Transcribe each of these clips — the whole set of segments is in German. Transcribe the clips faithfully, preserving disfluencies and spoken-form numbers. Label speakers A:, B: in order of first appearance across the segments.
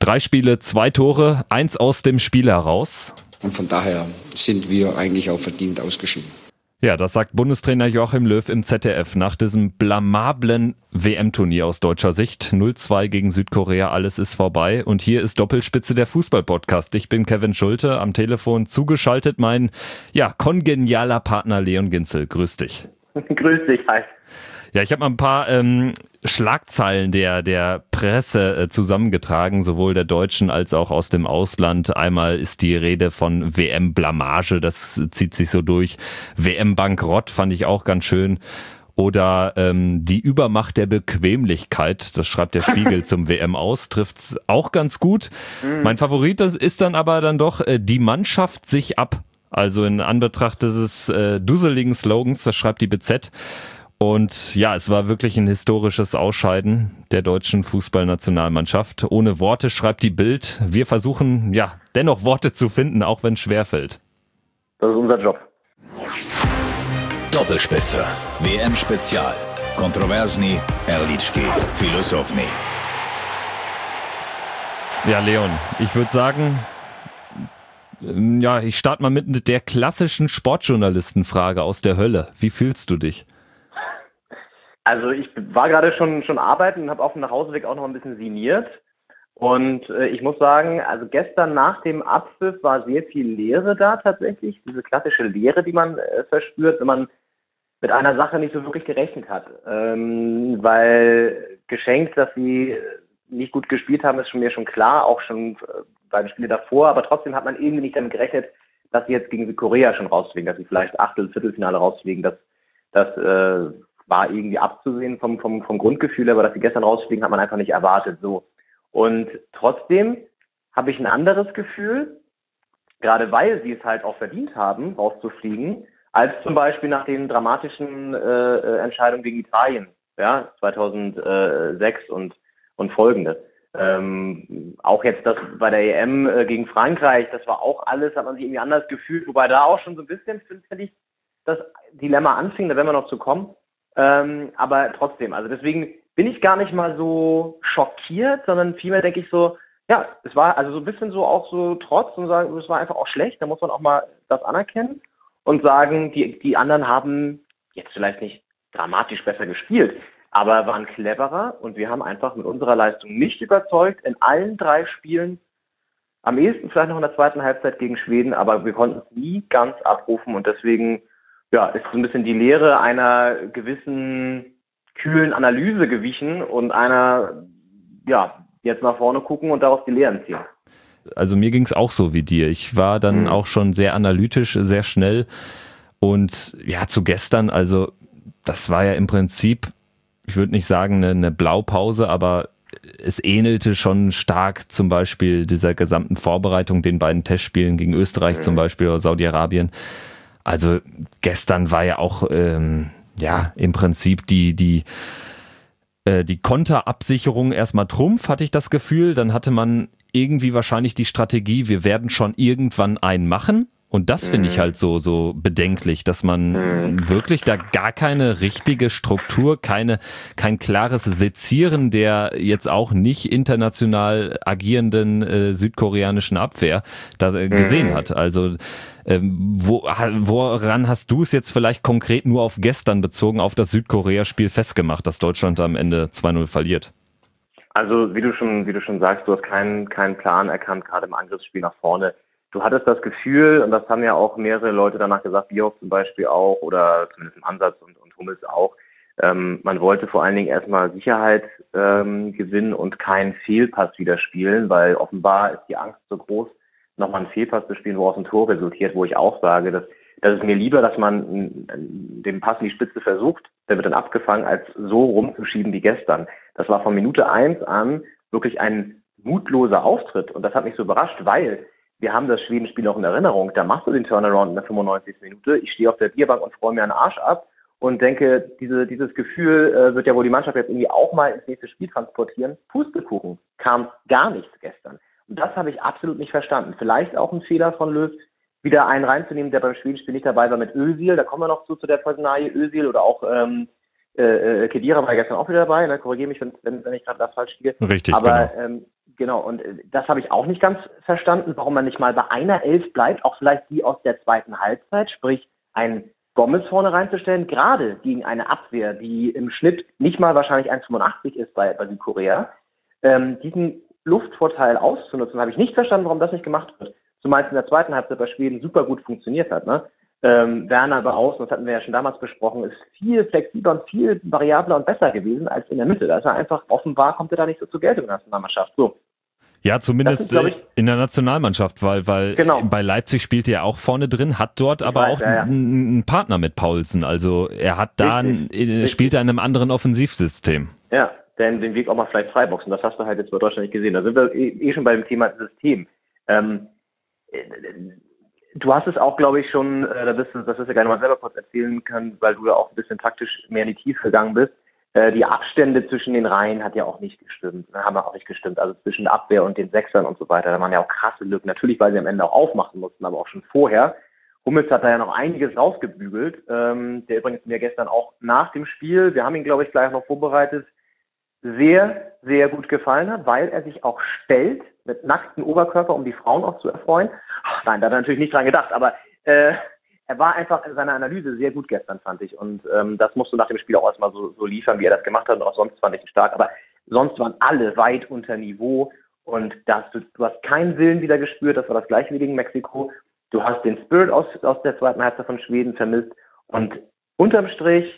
A: Drei Spiele, zwei Tore, eins aus dem Spiel heraus.
B: Und von daher sind wir eigentlich auch verdient ausgeschieden.
A: Ja, das sagt Bundestrainer Joachim Löw im Z D F nach diesem blamablen W M-Turnier aus deutscher Sicht. null zwei gegen Südkorea, alles ist vorbei. Und hier ist Doppelspitze der Fußball-Podcast. Ich bin Kevin Schulte, am Telefon zugeschaltet mein, ja, kongenialer Partner Leon Ginzel. Grüß dich.
C: Grüß dich, hi.
A: Ja, ich habe mal ein paar ähm, Schlagzeilen der, der Presse äh, zusammengetragen, sowohl der deutschen als auch aus dem Ausland. Einmal ist die Rede von W M-Blamage, das zieht sich so durch. W M-Bankrott fand ich auch ganz schön. Oder ähm, die Übermacht der Bequemlichkeit, das schreibt der Spiegel zum W M aus, trifft's auch ganz gut. Mhm. Mein Favorit das ist dann aber dann doch, äh, die Mannschaft sich ab. Also in Anbetracht dieses äh, dusseligen Slogans, das schreibt die B Z. Und ja, es war wirklich ein historisches Ausscheiden der deutschen Fußballnationalmannschaft. Ohne Worte schreibt die Bild. Wir versuchen, ja, dennoch Worte zu finden, auch wenn es schwerfällt.
C: Das ist unser Job.
D: Doppelspitze. W M-Spezial. Kontroversni, Erlički, Filosofni.
A: Ja, Leon, ich würde sagen, ja, ich starte mal mit der klassischen Sportjournalistenfrage aus der Hölle. Wie fühlst du dich?
C: Also ich war gerade schon schon arbeiten und habe auf dem Nachhauseweg auch noch ein bisschen sinniert. Und äh, ich muss sagen, also gestern nach dem Abpfiff war sehr viel Leere da tatsächlich. Diese klassische Leere, die man äh, verspürt, wenn man mit einer Sache nicht so wirklich gerechnet hat. Ähm, weil geschenkt, dass sie nicht gut gespielt haben, ist schon mir schon klar, auch schon äh, bei den Spielen davor. Aber trotzdem hat man irgendwie nicht damit gerechnet, dass sie jetzt gegen Südkorea schon rausfliegen, dass sie vielleicht Achtel-, Viertelfinale rausfliegen. Das, das äh, war irgendwie abzusehen vom, vom, vom Grundgefühl, aber dass sie gestern rausfliegen, hat man einfach nicht erwartet. So. Und trotzdem habe ich ein anderes Gefühl, gerade weil sie es halt auch verdient haben, rauszufliegen, als zum Beispiel nach den dramatischen äh, Entscheidungen gegen Italien, ja, zweitausendsechs und, und folgende. Ähm, auch jetzt das bei der E M äh, gegen Frankreich, das war auch alles, hat man sich irgendwie anders gefühlt, wobei da auch schon so ein bisschen, finde ich, das Dilemma anfing, da werden wir noch zu kommen. Ähm, aber trotzdem, also deswegen bin ich gar nicht mal so schockiert, sondern vielmehr denke ich so, ja, es war also so ein bisschen so auch so trotz und sagen, es war einfach auch schlecht, da muss man auch mal das anerkennen und sagen, die, die anderen haben jetzt vielleicht nicht dramatisch besser gespielt, aber waren cleverer und wir haben einfach mit unserer Leistung nicht überzeugt in allen drei Spielen, am ehesten vielleicht noch in der zweiten Halbzeit gegen Schweden, aber wir konnten es nie ganz abrufen und deswegen ja, ist so ein bisschen die Lehre einer gewissen kühlen Analyse gewichen und einer, ja, jetzt nach vorne gucken und daraus die Lehren ziehen.
A: Also mir ging es auch so wie dir. Ich war dann mhm. auch schon sehr analytisch, sehr schnell und ja, zu gestern, also das war ja im Prinzip, ich würde nicht sagen eine, eine Blaupause, aber es ähnelte schon stark zum Beispiel dieser gesamten Vorbereitung, den beiden Testspielen gegen Österreich mhm. zum Beispiel oder Saudi-Arabien. Also gestern war ja auch ähm, ja im Prinzip die die äh, die Konterabsicherung erstmal Trumpf, hatte ich das Gefühl. Dann hatte man irgendwie wahrscheinlich die Strategie, wir werden schon irgendwann einen machen. Und das finde ich halt so so bedenklich, dass man wirklich da gar keine richtige Struktur, keine kein klares Sezieren der jetzt auch nicht international agierenden äh, südkoreanischen Abwehr da äh, gesehen hat. Also ähm, wo, woran hast du es jetzt vielleicht konkret nur auf gestern bezogen, auf das Südkorea-Spiel festgemacht, dass Deutschland am Ende zwei null verliert?
C: Also wie du schon wie du schon sagst, du hast keinen keinen Plan erkannt, gerade im Angriffsspiel nach vorne. Du hattest das Gefühl, und das haben ja auch mehrere Leute danach gesagt, Bierhoff zum Beispiel auch, oder zumindest im Ansatz und, und Hummels auch, ähm, man wollte vor allen Dingen erstmal Sicherheit ähm, gewinnen und keinen Fehlpass wieder spielen, weil offenbar ist die Angst so groß, nochmal einen Fehlpass zu spielen, wo aus ein Tor resultiert, wo ich auch sage, dass das ist mir lieber, dass man den Pass in die Spitze versucht, der wird dann abgefangen, als so rumzuschieben wie gestern. Das war von Minute eins an wirklich ein mutloser Auftritt und das hat mich so überrascht, weil wir haben das Schwedenspiel noch in Erinnerung. Da machst du den Turnaround in der fünfundneunzigsten Minute. Ich stehe auf der Bierbank und freue mir einen Arsch ab und denke, diese, dieses Gefühl äh, wird ja wohl die Mannschaft jetzt irgendwie auch mal ins nächste Spiel transportieren. Pustekuchen. Kam gar nichts gestern. Und das habe ich absolut nicht verstanden. Vielleicht auch ein Fehler von Löw, wieder einen reinzunehmen, der beim Schwedenspiel nicht dabei war mit Özil. Da kommen wir noch zu, zu der Personalie Özil oder auch ähm, äh, Khedira war gestern auch wieder dabei. Ne? Korrigiere mich, wenn, wenn, wenn ich gerade das falsch spiele.
A: Richtig,
C: Aber
A: genau.
C: ähm, Genau, und das habe ich auch nicht ganz verstanden, warum man nicht mal bei einer Elf bleibt, auch vielleicht die aus der zweiten Halbzeit, sprich ein Gomez vorne reinzustellen, gerade gegen eine Abwehr, die im Schnitt nicht mal wahrscheinlich eins Komma fünfundachtzig ist bei, bei Südkorea. Ähm, diesen Luftvorteil auszunutzen, habe ich nicht verstanden, warum das nicht gemacht wird. Zumal es in der zweiten Halbzeit bei Schweden super gut funktioniert hat. Ne? Ähm, Werner über außen, das hatten wir ja schon damals besprochen, ist viel flexibler und viel variabler und besser gewesen als in der Mitte. Da ist er einfach offenbar, kommt er da nicht so zur Geltung in der Nationalmannschaft. So.
A: Ja, zumindest sind, ich, in der Nationalmannschaft, weil, weil genau. bei Leipzig spielt er ja auch vorne drin, hat dort ich aber weiß, auch ja, ja. einen Partner mit Paulsen. Also er hat da, richtig, ein, spielt er in einem anderen Offensivsystem.
C: Ja, denn den Weg auch mal vielleicht freiboxen, das hast du halt jetzt bei Deutschland nicht gesehen. Da sind wir eh, eh schon bei dem Thema System. Ähm, du hast es auch, glaube ich, schon, äh, da bist du, das wirst du gerne mal selber kurz erzählen können, weil du ja auch ein bisschen taktisch mehr in die Tiefe gegangen bist. Die Abstände zwischen den Reihen hat ja auch nicht gestimmt, haben auch nicht gestimmt, also zwischen der Abwehr und den Sechsern und so weiter, da waren ja auch krasse Lücken, natürlich, weil sie am Ende auch aufmachen mussten, aber auch schon vorher. Hummels hat da ja noch einiges rausgebügelt, ähm, der übrigens mir gestern auch nach dem Spiel, wir haben ihn, glaube ich, gleich noch vorbereitet, sehr, sehr gut gefallen hat, weil er sich auch stellt, mit nacktem Oberkörper, um die Frauen auch zu erfreuen. Ach, nein, da hat er natürlich nicht dran gedacht, aber äh, er war einfach in seiner Analyse sehr gut gestern, fand ich. Und ähm, das musst du nach dem Spiel auch erstmal so, so liefern, wie er das gemacht hat. Und auch sonst fand ich ihn stark. Aber sonst waren alle weit unter Niveau. Und das, du, du hast keinen Willen wieder gespürt. Das war das gleiche wie gegen Mexiko. Du hast den Spirit aus, aus der zweiten Halbzeit von Schweden vermisst. Und unterm Strich,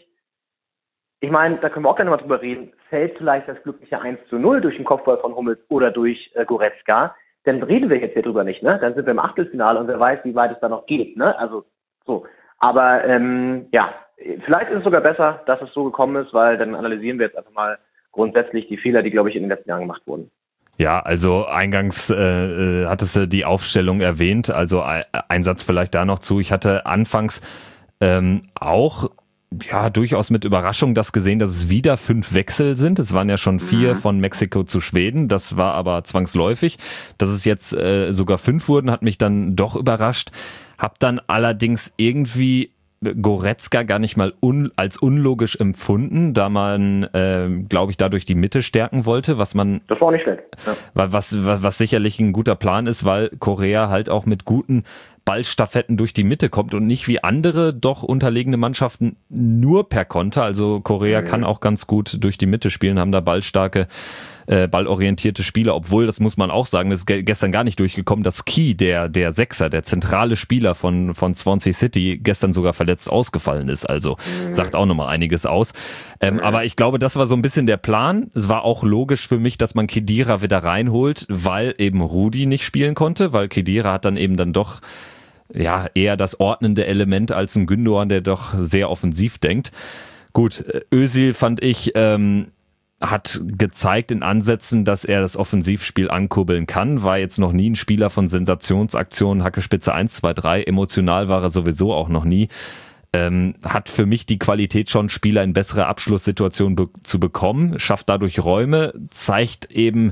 C: ich meine, da können wir auch gerne mal drüber reden, fällt vielleicht das glückliche eins zu null durch den Kopfball von Hummels oder durch äh, Goretzka. Dann reden wir jetzt hier drüber nicht, ne? Dann sind wir im Achtelfinale und wer weiß, wie weit es da noch geht, ne? Also, so. Aber ähm, ja, vielleicht ist es sogar besser, dass es so gekommen ist, weil dann analysieren wir jetzt einfach mal grundsätzlich die Fehler, die, glaube ich, in den letzten Jahren gemacht wurden.
A: Ja, also eingangs äh, hattest du die Aufstellung erwähnt, also ein Satz vielleicht da noch zu. Ich hatte anfangs ähm, auch ja durchaus mit Überraschung das gesehen, dass es wieder fünf Wechsel sind. Es waren ja schon vier mhm. von Mexiko zu Schweden, das war aber zwangsläufig. Dass es jetzt äh, sogar fünf wurden, hat mich dann doch überrascht. Hab dann allerdings irgendwie Goretzka gar nicht mal un, als unlogisch empfunden, da man, äh, glaube ich, dadurch die Mitte stärken wollte, was man...
C: Das war auch nicht schlecht. Ja.
A: Was, was, was sicherlich ein guter Plan ist, weil Korea halt auch mit guten Ballstaffetten durch die Mitte kommt und nicht wie andere doch unterlegene Mannschaften nur per Konter. Also Korea mhm. kann auch ganz gut durch die Mitte spielen, haben da ballstarke, äh, ballorientierte Spieler, obwohl, das muss man auch sagen, das ist ge- gestern gar nicht durchgekommen, dass Key, der, der Sechser, der zentrale Spieler von, von Swansea City, gestern sogar verletzt ausgefallen ist. Also mhm. sagt auch nochmal einiges aus. Ähm, mhm. Aber ich glaube, das war so ein bisschen der Plan. Es war auch logisch für mich, dass man Khedira wieder reinholt, weil eben Rudi nicht spielen konnte, weil Khedira hat dann eben dann doch ja, eher das ordnende Element als ein Gündoğan, der doch sehr offensiv denkt. Gut, Özil fand ich, ähm, hat gezeigt in Ansätzen, dass er das Offensivspiel ankurbeln kann, war jetzt noch nie ein Spieler von Sensationsaktionen, Hackespitze eins, zwei, drei, emotional war er sowieso auch noch nie. Ähm, hat für mich die Qualität schon, Spieler in bessere Abschlusssituationen be- zu bekommen, schafft dadurch Räume, zeigt eben,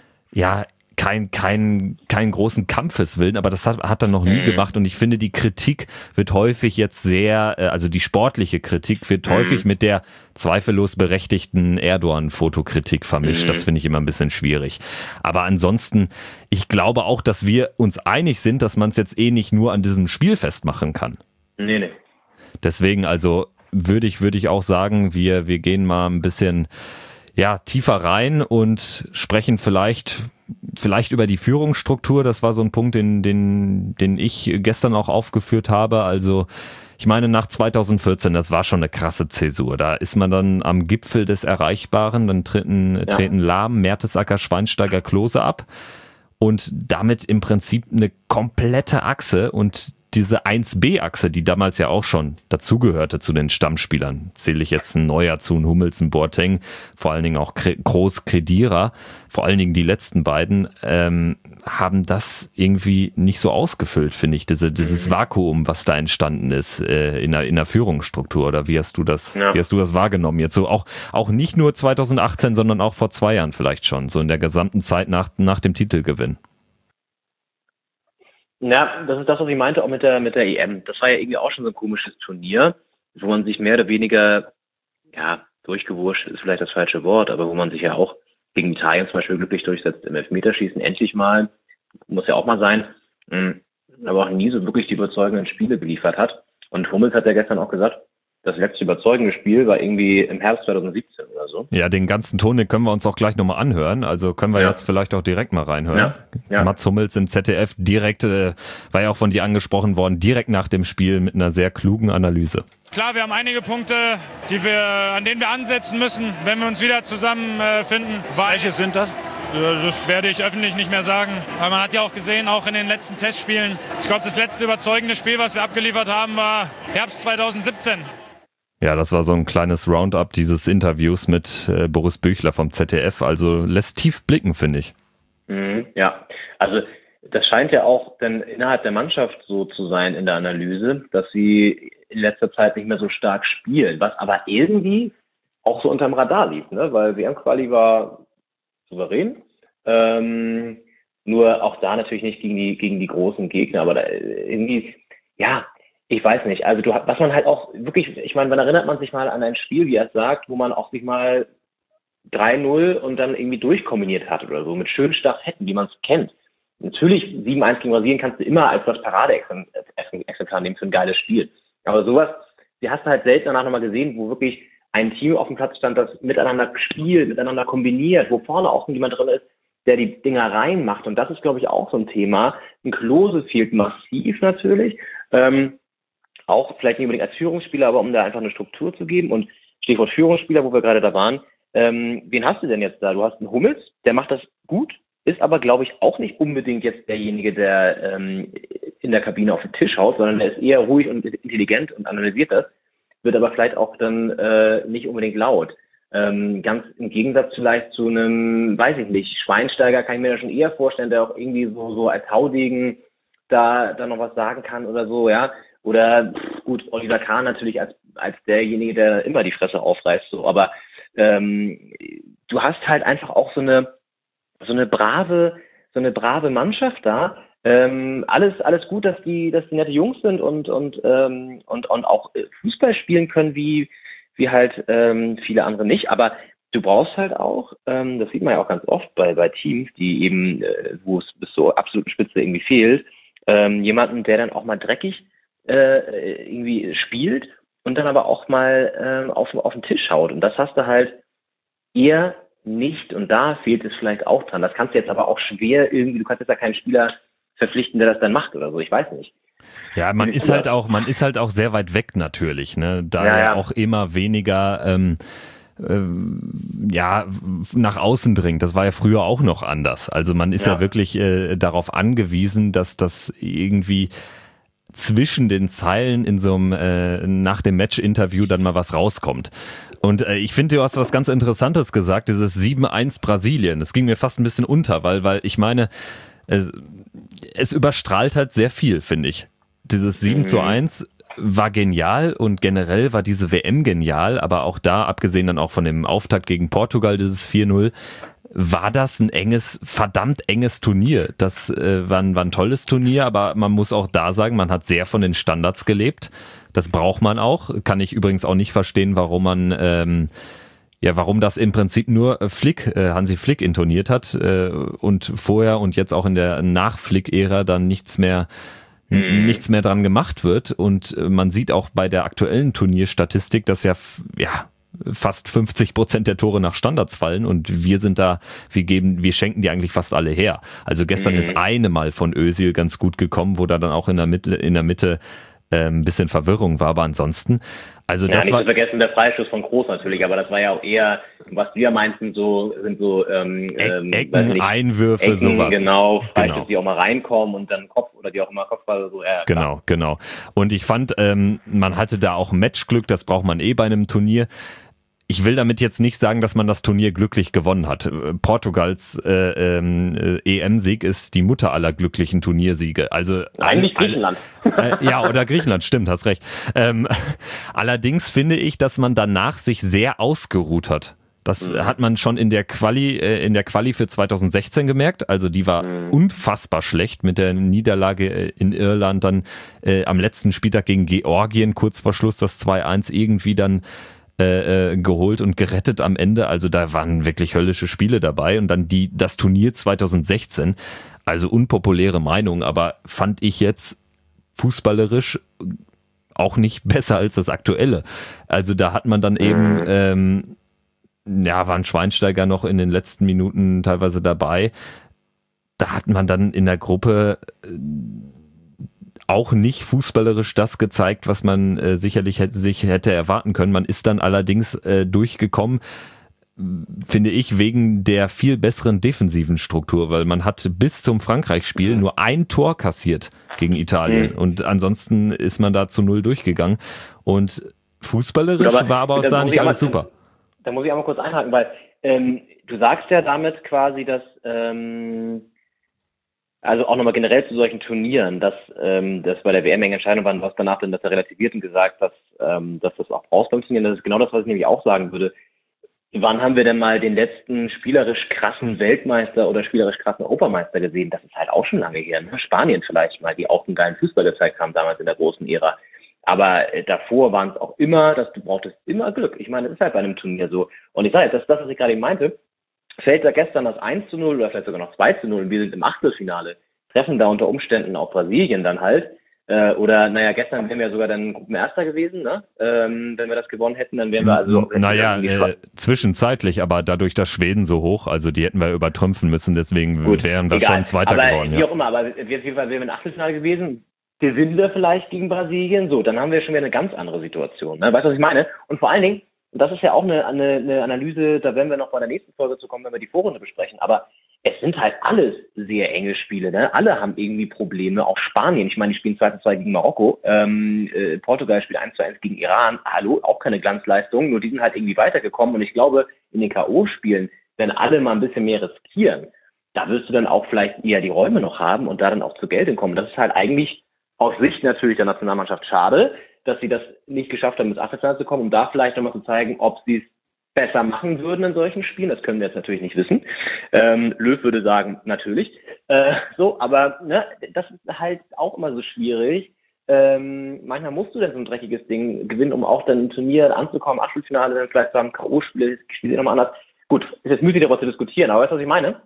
A: ja, kein, kein, keinen großen Kampfeswillen, aber das hat, hat er noch nie mhm. gemacht und ich finde, die Kritik wird häufig jetzt sehr, also die sportliche Kritik wird mhm. häufig mit der zweifellos berechtigten Erdogan-Fotokritik vermischt. Mhm. Das finde ich immer ein bisschen schwierig. Aber ansonsten, ich glaube auch, dass wir uns einig sind, dass man es jetzt eh nicht nur an diesem Spiel festmachen kann.
C: Nee, nee.
A: Deswegen, also würde ich, würde ich auch sagen, wir, wir gehen mal ein bisschen ja, tiefer rein und sprechen vielleicht Vielleicht über die Führungsstruktur, das war so ein Punkt, den, den, den ich gestern auch aufgeführt habe. Also ich meine, nach zweitausendvierzehn, das war schon eine krasse Zäsur. Da ist man dann am Gipfel des Erreichbaren, dann treten, ja. treten Lahm, Mertesacker, Schweinsteiger, Klose ab und damit im Prinzip eine komplette Achse und diese eins B-Achse, die damals ja auch schon dazugehörte zu den Stammspielern, zähle ich jetzt ein Neuer zu, ein Hummels, ein Boateng, vor allen Dingen auch Kroos, Khedira, vor allen Dingen die letzten beiden, ähm, haben das irgendwie nicht so ausgefüllt, finde ich, diese, dieses Vakuum, was da entstanden ist äh, in, der, in der Führungsstruktur. Oder wie hast du das, ja. wie hast du das wahrgenommen? Jetzt so auch, auch nicht nur zweitausendachtzehn, sondern auch vor zwei Jahren vielleicht schon, so in der gesamten Zeit nach, nach dem Titelgewinn.
C: Ja, das ist das, was ich meinte, auch mit der mit der E M. Das war ja irgendwie auch schon so ein komisches Turnier, wo man sich mehr oder weniger, ja, durchgewurscht ist vielleicht das falsche Wort, aber wo man sich ja auch
E: gegen Italien zum Beispiel glücklich durchsetzt im Elfmeterschießen, endlich mal, muss ja auch mal sein, aber auch nie so wirklich die überzeugenden Spiele geliefert hat. Und Hummels hat ja gestern auch gesagt, das letzte überzeugende Spiel war irgendwie im Herbst zwanzig siebzehn oder so.
A: Ja, den ganzen Ton, den können wir uns auch gleich nochmal anhören. Also können wir ja. jetzt vielleicht auch direkt mal reinhören. Ja. Ja. Mats Hummels im Z D F direkt, äh, war ja auch von dir angesprochen worden, direkt nach dem Spiel mit einer sehr klugen Analyse.
F: Klar, wir haben einige Punkte, die wir, an denen wir ansetzen müssen, wenn wir uns wieder zusammenfinden. Äh, Welche sind das? Das werde ich öffentlich nicht mehr sagen, weil man hat ja auch gesehen, auch in den letzten Testspielen, ich glaube, das letzte überzeugende Spiel, was wir abgeliefert haben, war Herbst zwanzig siebzehn.
A: Ja, das war so ein kleines Roundup dieses Interviews mit äh, Boris Büchler vom Z D F. Also lässt tief blicken, finde ich.
E: Mhm, ja, also das scheint ja auch dann innerhalb der Mannschaft so zu sein in der Analyse, dass sie in letzter Zeit nicht mehr so stark spielen, was aber irgendwie auch so unterm Radar lief, ne? Weil W M-Quali war souverän, ähm, nur auch da natürlich nicht gegen die gegen die großen Gegner, aber da irgendwie, ja, ich weiß nicht, also du, was man halt auch wirklich, ich meine, wann erinnert man sich mal an ein Spiel, wie er es sagt, wo man auch sich mal drei null und dann irgendwie durchkombiniert hat oder so, mit schönen Staffetten, wie man es kennt. Natürlich, sieben eins gegen Brasilien kannst du immer als das Paradeexemplar nehmen für ein geiles Spiel. Aber sowas, die hast du halt selten danach nochmal gesehen, wo wirklich ein Team auf dem Platz stand, das miteinander spielt, miteinander kombiniert, wo vorne auch jemand drin ist, der die Dinger reinmacht. Und das ist, glaube ich, auch so ein Thema. Ein Klose fehlt massiv natürlich. Ähm, auch vielleicht nicht unbedingt als Führungsspieler, aber um da einfach eine Struktur zu geben. Und Stichwort Führungsspieler, wo wir gerade da waren, ähm, wen hast du denn jetzt da? Du hast einen Hummels, der macht das gut, ist aber, glaube ich, auch nicht unbedingt jetzt derjenige, der ähm, in der Kabine auf den Tisch haut, sondern der ist eher ruhig und intelligent und analysiert das, wird aber vielleicht auch dann äh, nicht unbedingt laut. Ähm, ganz im Gegensatz vielleicht zu einem, weiß ich nicht, Schweinsteiger kann ich mir da schon eher vorstellen, der auch irgendwie so so als Haudegen da da noch was sagen kann oder so, ja. Oder gut, Oliver Kahn natürlich als als derjenige, der immer die Fresse aufreißt, so. Aber ähm, du hast halt einfach auch so eine so eine brave so eine brave Mannschaft da. Ähm, alles alles gut, dass die dass die nette Jungs sind und und ähm, und und auch Fußball spielen können wie wie halt ähm, viele andere nicht. Aber du brauchst halt auch, ähm, das sieht man ja auch ganz oft bei bei Teams, die eben äh, wo es bis zur absoluten Spitze irgendwie fehlt, ähm, jemanden, der dann auch mal dreckig äh, irgendwie spielt und dann aber auch mal ähm, auf auf den Tisch haut. Und das hast du halt eher nicht. Und da fehlt es vielleicht auch dran. Das kannst du jetzt aber auch schwer irgendwie. Du kannst jetzt ja keinen Spieler verpflichten, der das dann macht oder so. Ich weiß nicht.
A: Ja, man ist halt auch, man ist halt auch sehr weit weg natürlich, ne? Da ja, ja auch immer weniger ähm, ähm, ja nach außen dringt. Das war ja früher auch noch anders. Also man ist ja, ja wirklich äh, darauf angewiesen, dass das irgendwie zwischen den Zeilen in so einem äh, nach dem Match-Interview dann mal was rauskommt. Und äh, ich finde, du hast was ganz Interessantes gesagt, dieses sieben eins Brasilien. Das ging mir fast ein bisschen unter, weil weil ich meine, es, es überstrahlt halt sehr viel, finde ich. Dieses sieben zu eins war genial und generell war diese W M genial, aber auch da, abgesehen dann auch von dem Auftakt gegen Portugal, dieses vier null, war das ein enges, verdammt enges Turnier. Das äh, war, ein, war ein tolles Turnier, aber man muss auch da sagen, man hat sehr von den Standards gelebt. Das braucht man auch. Kann ich übrigens auch nicht verstehen, warum man ähm, ja, warum das im Prinzip nur Flick, äh, Hansi Flick intoniert hat äh, und vorher und jetzt auch in der Nach-Flick-Ära dann nichts mehr mhm. nichts mehr dran gemacht wird. Und äh, man sieht auch bei der aktuellen Turnierstatistik, dass ja, ja fast fünfzig Prozent der Tore nach Standards fallen und wir sind da, wir geben, wir schenken die eigentlich fast alle her. Also gestern mhm. ist eine Mal von Özil ganz gut gekommen, wo da dann auch in der Mitte, in der Mitte äh, ein bisschen Verwirrung war, aber ansonsten, also ja, das
E: nicht
A: war,
E: zu vergessen der Freistoß von Groß natürlich, aber das war ja auch eher, was wir meinten, so sind so ähm,
A: ähm, Ecken, nicht, Einwürfe,
E: Ecken,
A: sowas.
E: Genau, Freistoß,
A: genau.
E: die auch mal reinkommen und dann Kopf oder die auch immer Kopfball so. Ja,
A: genau, klar. genau. Und ich fand, ähm, man hatte da auch Matchglück, das braucht man eh bei einem Turnier. Ich will damit jetzt nicht sagen, dass man das Turnier glücklich gewonnen hat. Portugals äh, ähm, E M-Sieg ist die Mutter aller glücklichen Turniersiege. Also
E: eigentlich alle, Griechenland.
A: Alle, äh, ja, oder Griechenland, stimmt, hast recht. Ähm, allerdings finde ich, dass man danach sich sehr ausgeruht hat. Das mhm. hat man schon in der Quali, äh, in der Quali für zwanzig sechzehn gemerkt. Also die war mhm. unfassbar schlecht mit der Niederlage in Irland, dann äh, am letzten Spieltag gegen Georgien, kurz vor Schluss das zwei eins irgendwie dann äh, geholt und gerettet am Ende. Also da waren wirklich höllische Spiele dabei. Und dann die das Turnier zwanzig sechzehn, also unpopuläre Meinung, aber fand ich jetzt fußballerisch auch nicht besser als das aktuelle. Also da hat man dann eben, ähm, ja, waren Schweinsteiger noch in den letzten Minuten teilweise dabei. Da hat man dann in der Gruppe auch nicht fußballerisch das gezeigt, was man äh, sicherlich hätte, sich hätte erwarten können. Man ist dann allerdings äh, durchgekommen, finde ich, wegen der viel besseren defensiven Struktur, weil man hat bis zum Frankreich-Spiel nur ein Tor kassiert gegen Italien mhm. und ansonsten ist man da zu null durchgegangen und fußballerisch Gut, aber, war aber auch da nicht alles super.
E: Da muss ich einmal kurz einhaken, weil ähm, du sagst ja damit quasi, dass ähm, also auch nochmal generell zu solchen Turnieren, dass ähm, das bei der W M enge Entscheidung war, was danach dann das er relativiert und gesagt, dass, ähm, dass das auch brauchst beim Turnieren. Das ist genau das, was ich nämlich auch sagen würde. Wann haben wir denn mal den letzten spielerisch krassen Weltmeister oder spielerisch krassen Europameister gesehen? Das ist halt auch schon lange her. Ne? Spanien vielleicht mal, die auch einen geilen Fußball gezeigt haben damals in der großen Ära. Aber äh, davor waren es auch immer, dass du brauchtest immer Glück. Ich meine, das ist halt bei einem Turnier so. Und ich sage jetzt, das ist das, was ich gerade eben meinte. Fällt da gestern das eins zu null oder vielleicht sogar noch zwei zu null und wir sind im Achtelfinale, treffen da unter Umständen auch Brasilien dann halt. Äh, oder, naja, gestern wären wir sogar dann Gruppenerster gewesen, ne? Ähm, wenn wir das gewonnen hätten, dann wären wir also...
A: Naja, äh, zwischenzeitlich, aber dadurch, dass Schweden so hoch, also die hätten wir übertrümpfen müssen, deswegen Gut, wären wir egal. schon Zweiter
E: aber
A: geworden.
E: Wie
A: ja.
E: auch immer, aber wir, wir, wir wären im Achtelfinale gewesen, gewinnen wir vielleicht gegen Brasilien, so, dann haben wir schon wieder eine ganz andere Situation. Ne? Weißt du, was ich meine? Und vor allen Dingen, und das ist ja auch eine, eine, eine Analyse, da werden wir noch bei der nächsten Folge zu kommen, wenn wir die Vorrunde besprechen, aber es sind halt alles sehr enge Spiele, ne? Alle haben irgendwie Probleme, auch Spanien, ich meine, die spielen zwei zu zwei gegen Marokko, ähm, äh, Portugal spielt eins zu eins gegen Iran, hallo, auch keine Glanzleistung, nur die sind halt irgendwie weitergekommen und ich glaube, in den K O-Spielen, wenn alle mal ein bisschen mehr riskieren, da wirst du dann auch vielleicht eher die Räume noch haben und da dann auch zur Geltung kommen. Das ist halt eigentlich aus Sicht natürlich der Nationalmannschaft schade, dass sie das nicht geschafft haben, ins Achtelfinale zu kommen, um da vielleicht nochmal zu zeigen, ob sie es besser machen würden in solchen Spielen. Das können wir jetzt natürlich nicht wissen. Ähm, Löw würde sagen, natürlich. Äh, so, aber ne, das ist halt auch immer so schwierig. Ähm, manchmal musst du dann so ein dreckiges Ding gewinnen, um auch dann ein Turnier anzukommen, Achtelfinale, dann vielleicht zusammen K O-Spiele, spielt nochmal anders. Gut, ist jetzt müßig darüber zu diskutieren, aber weißt du, was ich meine?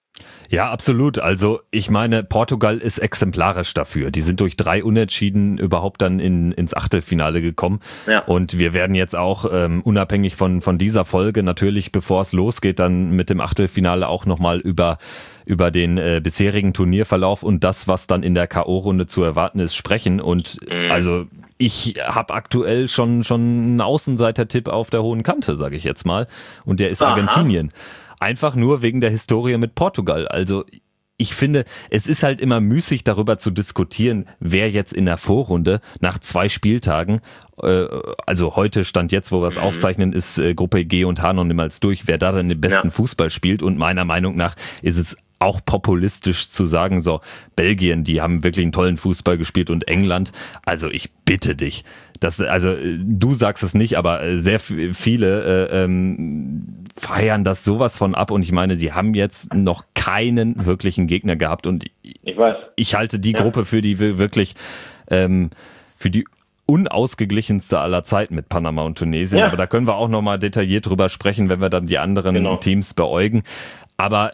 A: Ja, absolut. Also ich meine, Portugal ist exemplarisch dafür. Die sind durch drei Unentschieden überhaupt dann in, ins Achtelfinale gekommen. Ja. Und wir werden jetzt auch ähm, unabhängig von, von dieser Folge natürlich, bevor es losgeht, dann mit dem Achtelfinale auch nochmal über, über den äh, bisherigen Turnierverlauf und das, was dann in der K O-Runde zu erwarten ist, sprechen. Und mhm. also ich habe aktuell schon, schon einen Außenseiter-Tipp auf der hohen Kante, sage ich jetzt mal. Und der ist Aha. Argentinien. Einfach nur wegen der Historie mit Portugal. Also ich finde, es ist halt immer müßig darüber zu diskutieren, wer jetzt in der Vorrunde nach zwei Spieltagen, äh, also heute Stand jetzt, wo wir es mhm. aufzeichnen, ist äh, Gruppe G und H noch niemals durch, wer da dann den besten ja. Fußball spielt. Und meiner Meinung nach ist es auch populistisch zu sagen, so Belgien, die haben wirklich einen tollen Fußball gespielt und England, also ich bitte dich, das, also du sagst es nicht, aber sehr viele äh, ähm, feiern das sowas von ab und ich meine, die haben jetzt noch keinen wirklichen Gegner gehabt und
E: ich weiß.
A: Ich halte die
E: ja.
A: Gruppe für die wirklich ähm, für die unausgeglichenste aller Zeiten mit Panama und Tunesien, ja. aber da können wir auch nochmal detailliert drüber sprechen, wenn wir dann die anderen genau. Teams beäugen, aber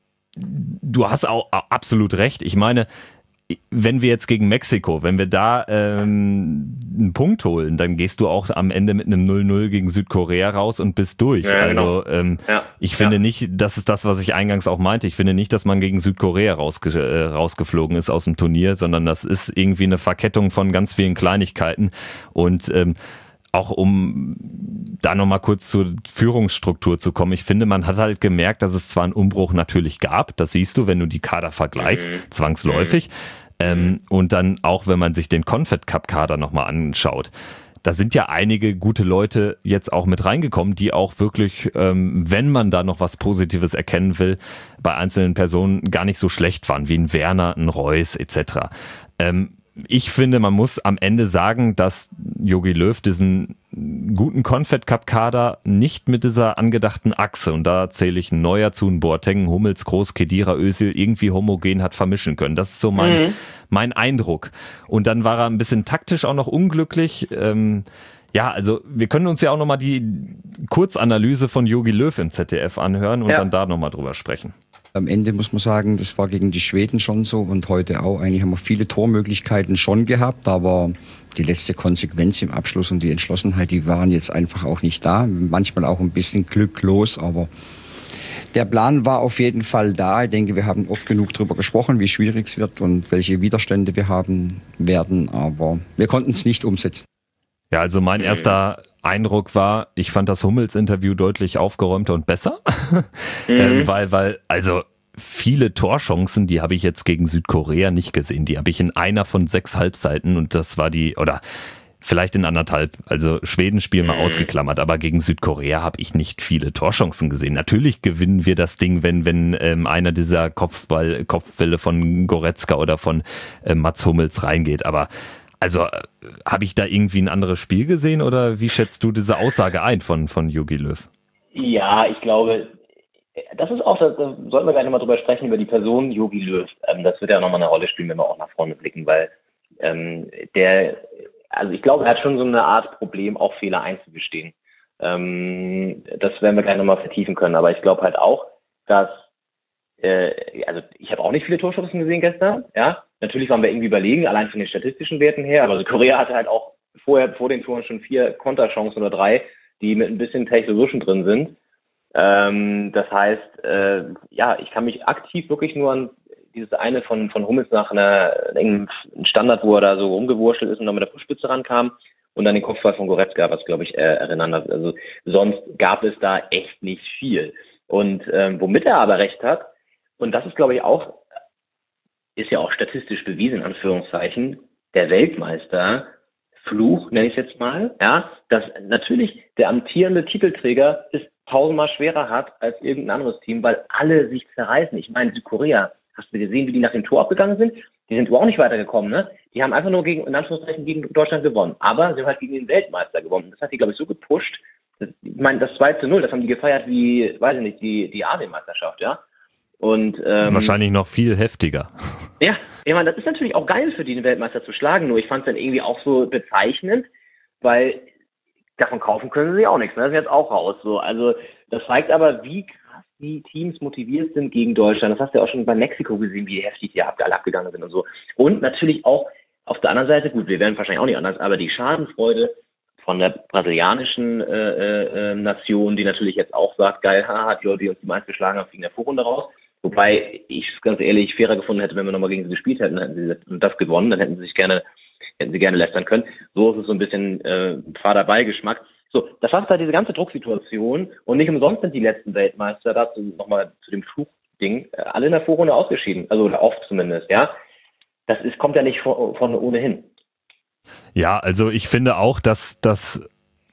A: du hast auch absolut recht. Ich meine, wenn wir jetzt gegen Mexiko, wenn wir da ähm, einen Punkt holen, dann gehst du auch am Ende mit einem null null gegen Südkorea raus und bist durch. Ja, also genau. ähm, ja. ich finde ja. nicht, das ist das, was ich eingangs auch meinte, ich finde nicht, dass man gegen Südkorea rausge- äh, rausgeflogen ist aus dem Turnier, sondern das ist irgendwie eine Verkettung von ganz vielen Kleinigkeiten und ähm, auch um da nochmal kurz zur Führungsstruktur zu kommen. Ich finde, man hat halt gemerkt, dass es zwar einen Umbruch natürlich gab, das siehst du, wenn du die Kader vergleichst, mhm. zwangsläufig. Mhm. Ähm, und dann auch, wenn man sich den Confed Cup Kader nochmal anschaut. Da sind ja einige gute Leute jetzt auch mit reingekommen, die auch wirklich, ähm, wenn man da noch was Positives erkennen will, bei einzelnen Personen gar nicht so schlecht waren, wie ein Werner, ein Reus et cetera. Ähm, Ich finde, man muss am Ende sagen, dass Jogi Löw diesen guten Confed Cup Kader nicht mit dieser angedachten Achse, und da zähle ich einen Neuer zu, einen Boateng, Hummels, Kroos, Khedira, Özil, irgendwie homogen hat vermischen können. Das ist so mein, mhm. mein Eindruck. Und dann war er ein bisschen taktisch auch noch unglücklich. Ähm, Ja, also wir können uns ja auch nochmal die Kurzanalyse von Jogi Löw im Z D F anhören und ja. dann da nochmal drüber sprechen.
B: Am Ende muss man sagen, das war gegen die Schweden schon so und heute auch. Eigentlich haben wir viele Tormöglichkeiten schon gehabt, aber die letzte Konsequenz im Abschluss und die Entschlossenheit, die waren jetzt einfach auch nicht da. Manchmal auch ein bisschen glücklos, aber der Plan war auf jeden Fall da. Ich denke, wir haben oft genug darüber gesprochen, wie schwierig es wird und welche Widerstände wir haben werden, aber wir konnten es nicht umsetzen.
A: Ja, also mein erster Eindruck war, ich fand das Hummels-Interview deutlich aufgeräumter und besser, mhm. ähm, weil, weil, also viele Torchancen, die habe ich jetzt gegen Südkorea nicht gesehen, die habe ich in einer von sechs Halbseiten und das war die, oder vielleicht in anderthalb, also Schweden-Spiel mal mhm. ausgeklammert, aber gegen Südkorea habe ich nicht viele Torchancen gesehen. Natürlich gewinnen wir das Ding, wenn wenn ähm, einer dieser Kopfball, Kopfbälle von Goretzka oder von äh, Mats Hummels reingeht, aber also äh, habe ich da irgendwie ein anderes Spiel gesehen oder wie schätzt du diese Aussage ein von, von Jogi Löw?
E: Ja, ich glaube, das ist auch, da sollten wir gleich nochmal drüber sprechen, über die Person Jogi Löw. Ähm, das wird ja nochmal eine Rolle spielen, wenn wir auch nach vorne blicken, weil ähm, der, also ich glaube, er hat schon so eine Art Problem, auch Fehler einzugestehen. Ähm, das werden wir gleich nochmal vertiefen können, aber ich glaube halt auch, dass äh, also ich habe auch nicht viele Torchancen gesehen gestern, ja. Natürlich waren wir irgendwie überlegen, allein von den statistischen Werten her, aber also Korea hatte halt auch vorher, vor den Toren schon vier Konterchancen oder drei, die mit ein bisschen Technologischen drin sind. Ähm, das heißt, äh, ja, ich kann mich aktiv wirklich nur an dieses eine von, von Hummels nach einer, einem Standard, wo er da so rumgewurschtelt ist und dann mit der Fußspitze rankam und dann den Kopfball von Goretzka, was glaube ich äh, erinnern hat. Also sonst gab es da echt nicht viel. Und ähm, womit er aber recht hat, und das ist glaube ich auch, ist ja auch statistisch bewiesen, in Anführungszeichen, der Weltmeister, Fluch, nenne ich es jetzt mal, ja, dass natürlich der amtierende Titelträger es tausendmal schwerer hat als irgendein anderes Team, weil alle sich zerreißen. Ich meine, Südkorea, hast du gesehen, wie die nach dem Tor abgegangen sind? Die sind auch nicht weitergekommen, ne? Die haben einfach nur gegen, in Anführungszeichen, gegen Deutschland gewonnen. Aber sie haben halt gegen den Weltmeister gewonnen. Das hat die, glaube ich, so gepusht. Das, ich meine, das zwei zu null, das haben die gefeiert wie, weiß ich nicht, die, die Asienmeisterschaft, ja? Und, ähm,
A: wahrscheinlich noch viel heftiger.
E: Ja, ich meine, das ist natürlich auch geil für die, den Weltmeister zu schlagen, nur ich fand es dann irgendwie auch so bezeichnend, weil davon kaufen können sie auch nichts, ne? Das ist jetzt auch raus, so. Also, das zeigt aber, wie krass die Teams motiviert sind gegen Deutschland. Das hast du ja auch schon bei Mexiko gesehen, wie heftig die alle abgegangen sind und so. Und natürlich auch auf der anderen Seite, gut, wir werden wahrscheinlich auch nicht anders, aber die Schadenfreude von der brasilianischen äh, äh, Nation, die natürlich jetzt auch sagt, geil, haha, die Leute, die uns die meisten geschlagen haben, fliegen in der Vorrunde raus. Wobei ich es ganz ehrlich fairer gefunden hätte, wenn wir nochmal gegen sie gespielt hätten, hätten sie das gewonnen, dann hätten sie sich gerne, hätten sie gerne lästern können. So ist es so ein bisschen äh, Fahrerbeigeschmack. So, das heißt halt diese ganze Drucksituation und nicht umsonst sind die letzten Weltmeister, dazu nochmal zu dem Fluchding, äh, alle in der Vorrunde ausgeschieden, also oder oft zumindest, ja. Das ist, kommt ja nicht von, von ohnehin.
A: Ja, also ich finde auch, dass, dass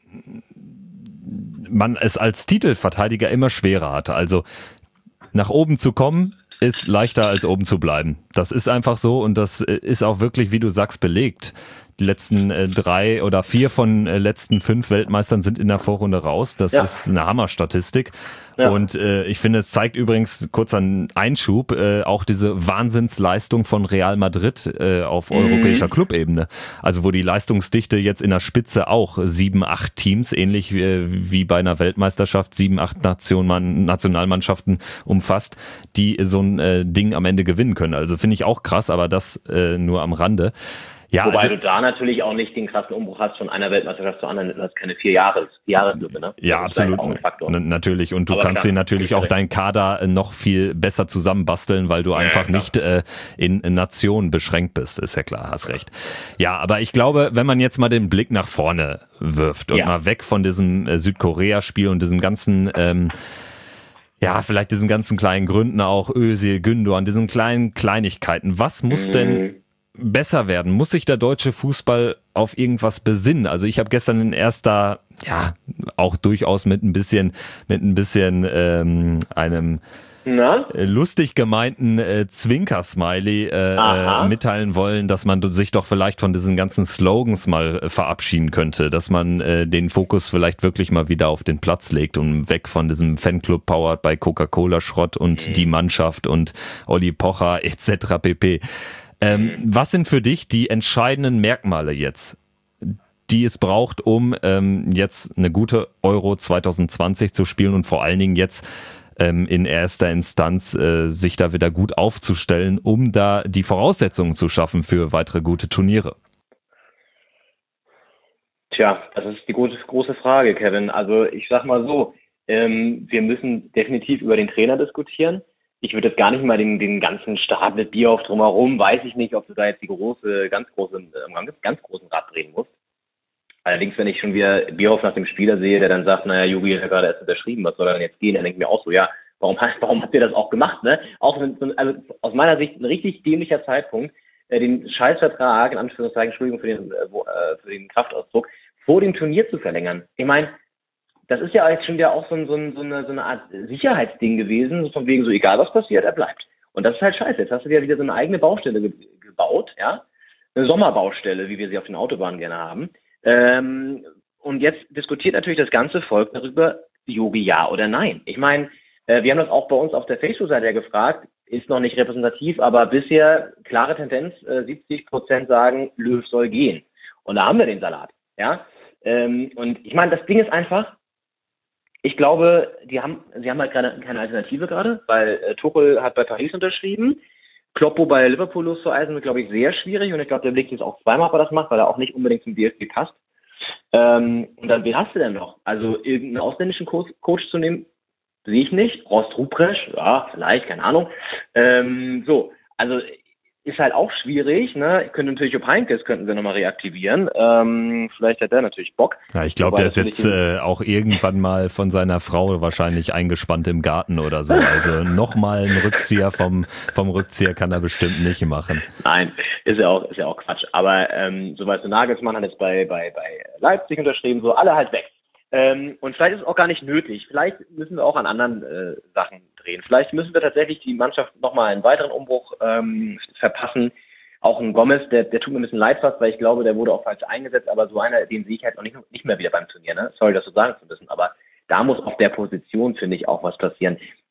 A: man es als Titelverteidiger immer schwerer hatte. Also nach oben zu kommen, ist leichter als oben zu bleiben. Das ist einfach so und das ist auch wirklich, wie du sagst, belegt. Die letzten äh, drei oder vier von äh, letzten fünf Weltmeistern sind in der Vorrunde raus. Das ja. ist eine Hammerstatistik. Ja. Und äh, ich finde, es zeigt übrigens, kurzer Einschub, äh, auch diese Wahnsinnsleistung von Real Madrid äh, auf mhm. europäischer Clubebene. Also wo die Leistungsdichte jetzt in der Spitze auch sieben, acht Teams, ähnlich wie, wie bei einer Weltmeisterschaft, sieben, acht Nation, Nationalmannschaften umfasst, die so ein äh, Ding am Ende gewinnen können. Also finde ich auch krass, aber das äh, nur am Rande. Ja,
E: Wobei
A: also,
E: du da natürlich auch nicht den krassen Umbruch hast von einer Weltmeisterschaft zur anderen, du hast keine vier Jahre, vier Jahreslücke, ne?
A: Ja,
E: das
A: absolut. N- natürlich. Und du Aber kannst dir natürlich auch deinen Kader noch viel besser zusammenbasteln, weil du ja, einfach ja, nicht äh, in, in Nationen beschränkt bist. Ist ja klar, hast recht. Ja, aber ich glaube, wenn man jetzt mal den Blick nach vorne wirft und ja. mal weg von diesem äh, Südkorea-Spiel und diesem ganzen, ähm, ja, vielleicht diesen ganzen kleinen Gründen auch, Özil, Gündoğan, diesen kleinen Kleinigkeiten. Was muss mhm. denn besser werden? Muss sich der deutsche Fußball auf irgendwas besinnen? Also ich habe gestern in erster, ja, auch durchaus mit ein bisschen, mit ein bisschen ähm, einem Na? lustig gemeinten äh, Zwinker-Smiley äh, äh, mitteilen wollen, dass man sich doch vielleicht von diesen ganzen Slogans mal äh, verabschieden könnte, dass man äh, den Fokus vielleicht wirklich mal wieder auf den Platz legt und weg von diesem Fanclub powered bei Coca-Cola-Schrott und mhm. die Mannschaft und Olli Pocher et cetera pp. Ähm, was sind für dich die entscheidenden Merkmale jetzt, die es braucht, um ähm, jetzt eine gute Euro zwanzig zwanzig zu spielen und vor allen Dingen jetzt ähm, in erster Instanz äh, sich da wieder gut aufzustellen, um da die Voraussetzungen zu schaffen für weitere gute Turniere?
E: Tja, das ist die große, große Frage, Kevin. Also ich sag mal so, ähm, wir müssen definitiv über den Trainer diskutieren. Ich würde jetzt gar nicht mal den, den ganzen Stab mit Bierhoff drumherum, weiß ich nicht, ob du da jetzt die große, ganz große, ganz, ganz großen Rad drehen musst. Allerdings, wenn ich schon wieder Bierhoff nach dem Spieler sehe, der dann sagt, naja, Jogi hat ja gerade erst unterschrieben, was soll er denn jetzt gehen? Dann denke ich mir auch so, ja, warum, warum habt ihr das auch gemacht, ne? Auch wenn, also aus meiner Sicht ein richtig dämlicher Zeitpunkt, äh, den Scheißvertrag, in Anführungszeichen, Entschuldigung für den, äh, für den Kraftausdruck, vor dem Turnier zu verlängern. Ich meine, das ist ja jetzt schon wieder auch so, ein, so, ein, so, eine, so eine Art Sicherheitsding gewesen, so von wegen so, egal was passiert, er bleibt. Und das ist halt scheiße. Jetzt hast du dir wieder so eine eigene Baustelle ge- gebaut, ja, eine Sommerbaustelle, wie wir sie auf den Autobahnen gerne haben. Ähm, und jetzt diskutiert natürlich das ganze Volk darüber, Jogi ja oder nein. Ich meine, äh, wir haben das auch bei uns auf der Facebook-Seite ja gefragt, ist noch nicht repräsentativ, aber bisher klare Tendenz, äh, siebzig Prozent sagen, Löw soll gehen. Und da haben wir den Salat, ja. Ähm, und ich meine, das Ding ist einfach, ich glaube, die haben, sie haben halt keine, keine Alternative gerade, weil äh, Tuchel hat bei Paris unterschrieben. Kloppo bei Liverpool loszueisen wird, glaube ich, sehr schwierig. Und ich glaube, der blickt jetzt auch zweimal, ob er das macht, weil er auch nicht unbedingt zum D F B passt. Ähm, und dann, wen hast du denn noch? Also irgendeinen ausländischen Co- Coach zu nehmen, sehe ich nicht. Horst Ruprecht, ja, vielleicht, keine Ahnung. Ähm, so, also ist halt auch schwierig, ne? Ich könnte natürlich Jupp Heynckes könnten wir nochmal reaktivieren. Ähm, vielleicht hat der natürlich Bock.
A: Ja, ich glaube, der ist jetzt äh, auch irgendwann mal von seiner Frau wahrscheinlich eingespannt im Garten oder so. Also nochmal einen Rückzieher vom, vom Rückzieher kann er bestimmt nicht machen.
E: Nein, ist ja auch, ist ja auch Quatsch. Aber ähm, so weißt du, Nagelsmann hat jetzt bei, bei, bei Leipzig unterschrieben, so alle halt weg. Ähm, und vielleicht ist es auch gar nicht nötig. Vielleicht müssen wir auch an anderen äh, Sachen drehen. Vielleicht müssen wir tatsächlich die Mannschaft nochmal einen weiteren Umbruch ähm, verpassen. Auch ein Gomez, der, der tut mir ein bisschen leid fast, weil ich glaube, der wurde auch falsch eingesetzt, aber so einer, den sehe ich halt noch nicht, nicht mehr wieder beim Turnier. Ne? Sorry, das so sagen zu müssen, aber da muss auf der Position, finde ich, auch was passieren.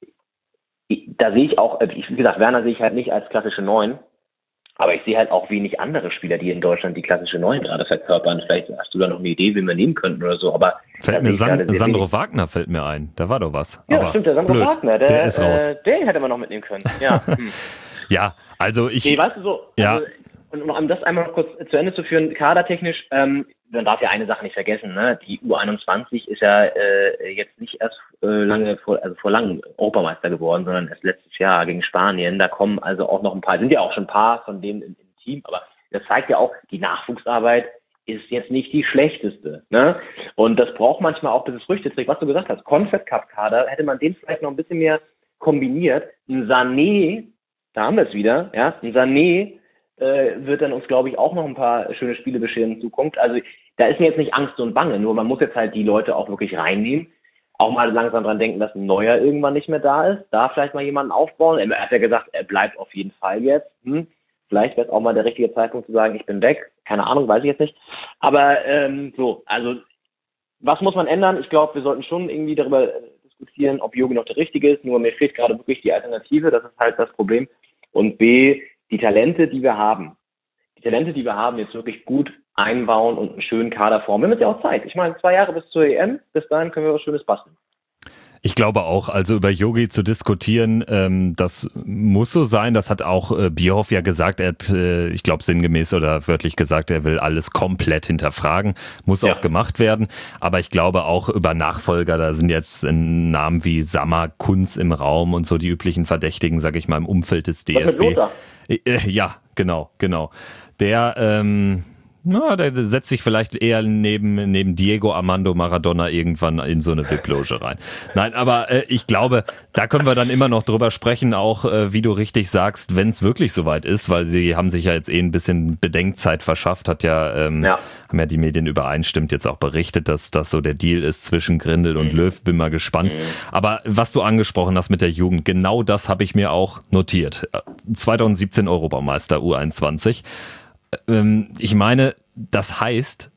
E: Da sehe ich auch, wie gesagt, Werner sehe ich halt nicht als klassische Neun. Aber ich sehe halt auch wenig andere Spieler, die in Deutschland die klassische Neun gerade verkörpern. Vielleicht hast du da noch eine Idee, wie wir nehmen könnten oder so. Aber
A: fällt mir San- Sandro Wagner fällt mir ein. Da war doch was.
E: Ja,
A: aber
E: stimmt, der Sandro
A: blöd.
E: Wagner. Der,
A: der ist raus.
E: Äh, den hätte man noch mitnehmen können. Ja, hm.
A: ja, also ich...
E: Nee, weißt du so,
A: ja.
E: also, und um das einmal noch kurz zu Ende zu führen, kadertechnisch, ähm, man darf ja eine Sache nicht vergessen, ne? Die U einundzwanzig ist ja äh, jetzt nicht erst äh, lange vor, also vor langem Europameister geworden, sondern erst letztes Jahr gegen Spanien. Da kommen also auch noch ein paar, sind ja auch schon ein paar von denen im, im Team, aber das zeigt ja auch, die Nachwuchsarbeit ist jetzt nicht die schlechteste, ne? Und das braucht manchmal auch, bis es Früchte trägt. Was du gesagt hast, Confed Cup Kader, hätte man den vielleicht noch ein bisschen mehr kombiniert. Ein Sané, da haben wir es wieder, ja, ein Sané äh, wird dann uns, glaube ich, auch noch ein paar schöne Spiele bescheren in Zukunft. Also da ist mir jetzt nicht Angst und Bange, nur man muss jetzt halt die Leute auch wirklich reinnehmen. Auch mal langsam dran denken, dass ein Neuer irgendwann nicht mehr da ist. Da vielleicht mal jemanden aufbauen. Er hat ja gesagt, er bleibt auf jeden Fall jetzt. Hm. Vielleicht wäre es auch mal der richtige Zeitpunkt zu sagen, ich bin weg. Keine Ahnung, weiß ich jetzt nicht. Aber ähm, so, also was muss man ändern? Ich glaube, wir sollten schon irgendwie darüber äh, diskutieren, ob Jogi noch der Richtige ist. Nur mir fehlt gerade wirklich die Alternative. Das ist halt das Problem. Und B, die Talente, die wir haben. Die Talente, die wir haben, jetzt wirklich gut einbauen und einen schönen Kader formen. Wir haben jetzt ja auch Zeit. Ich meine, zwei Jahre bis zur E M. Bis dahin können wir was Schönes basteln.
A: Ich glaube auch, also über Jogi zu diskutieren, ähm, das muss so sein. Das hat auch äh, Bierhoff ja gesagt. Er hat, äh, ich glaube, sinngemäß oder wörtlich gesagt, er will alles komplett hinterfragen. Muss ja auch gemacht werden. Aber ich glaube auch über Nachfolger, da sind jetzt Namen wie Sammer, Kunz im Raum und so die üblichen Verdächtigen, sage ich mal, im Umfeld des D F B. Äh, ja, genau, genau. Der, ähm, na, der setzt sich vielleicht eher neben, neben Diego Armando Maradona irgendwann in so eine V I P-Loge rein. Nein, aber äh, ich glaube, da können wir dann immer noch drüber sprechen, auch äh, wie du richtig sagst, wenn es wirklich soweit ist, weil sie haben sich ja jetzt eh ein bisschen Bedenkzeit verschafft, hat ja, ähm, ja. haben ja die Medien übereinstimmend jetzt auch berichtet, dass das so der Deal ist zwischen Grindel und mhm. Löw. Bin mal gespannt. Mhm. Aber was du angesprochen hast mit der Jugend, genau das habe ich mir auch notiert. zwanzig siebzehn Europameister U einundzwanzig. Ich meine, das heißt, da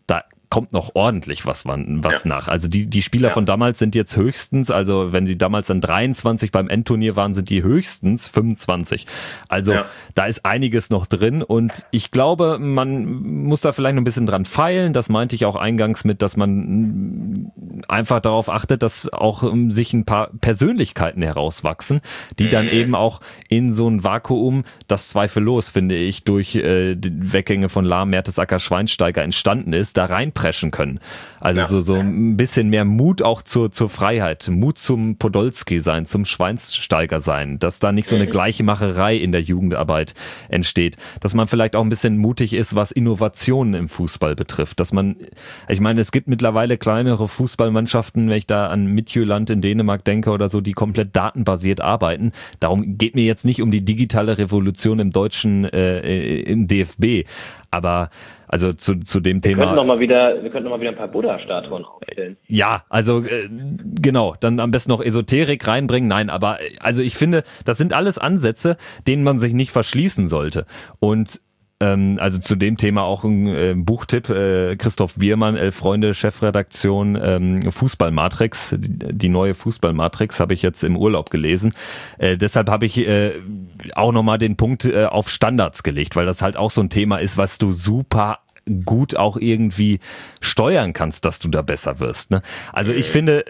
A: kommt noch ordentlich was, was
E: ja.
A: nach. Also die, die Spieler ja. von damals sind jetzt höchstens, also wenn sie damals dann dreiundzwanzig beim Endturnier waren, sind die höchstens fünfundzwanzig. Also ja. da ist einiges noch drin und ich glaube, man muss da vielleicht noch ein bisschen dran feilen. Das meinte ich auch eingangs mit, dass man einfach darauf achtet, dass auch um, sich ein paar Persönlichkeiten herauswachsen, die mhm. dann eben auch in so ein Vakuum, das zweifellos, finde ich, durch äh, die Weggänge von Lahm, Mertesacker, Schweinsteiger entstanden ist, da reinpreschen können. Also ja. so, so ein bisschen mehr Mut auch zur, zur Freiheit, Mut zum Podolski sein, zum Schweinsteiger sein, dass da nicht so eine mhm. Gleichmacherei in der Jugendarbeit entsteht, dass man vielleicht auch ein bisschen mutig ist, was Innovationen im Fußball betrifft, dass man, ich meine, es gibt mittlerweile kleinere Fußballmannschaften, wenn ich da an Midtjylland in Dänemark denke oder so, die komplett datenbasiert arbeiten. Darum geht mir jetzt nicht um die digitale Revolution im deutschen, äh, im D F B, aber also zu, zu dem
E: wir
A: Thema.
E: Könnten noch mal wieder, wir könnten noch mal wieder ein paar Buddha-Statuen aufstellen.
A: Ja, also äh, genau, dann am besten noch Esoterik reinbringen. Nein, aber also ich finde, das sind alles Ansätze, denen man sich nicht verschließen sollte. Und ähm, also zu dem Thema auch ein äh, Buchtipp, äh, Christoph Biermann, Elf Freunde, Chefredaktion, ähm, Fußballmatrix, die, die neue Fußballmatrix habe ich jetzt im Urlaub gelesen. Äh, deshalb habe ich äh, auch nochmal den Punkt äh, auf Standards gelegt, weil das halt auch so ein Thema ist, was du super gut auch irgendwie steuern kannst, dass du da besser wirst. Ne? Also ich finde,